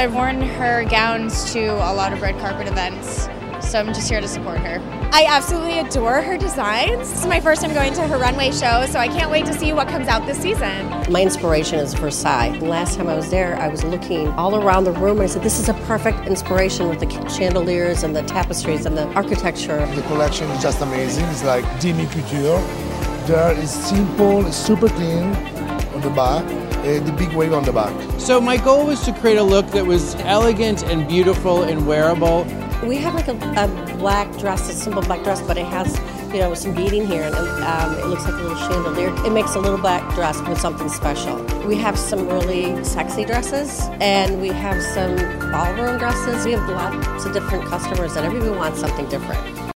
I've worn her gowns to a lot of red carpet events, so I'm just here to support her. I absolutely adore her designs. This is my first time going to her runway show, so I can't wait to see what comes out this season. My inspiration is Versailles. Last time I was there, I was looking all around the room and I said, this is a perfect inspiration with the chandeliers and the tapestries and the architecture. The collection is just amazing. It's like demi couture. There is simple, super clean on the back, the big wave on the back. So my goal was to create a look that was elegant and beautiful and wearable. We have like a black dress, a simple black dress, but it has, some beading here, and it looks like a little chandelier. It makes a little black dress with something special. We have some really sexy dresses, and we have some ballroom dresses. We have lots of different customers, and everybody wants something different.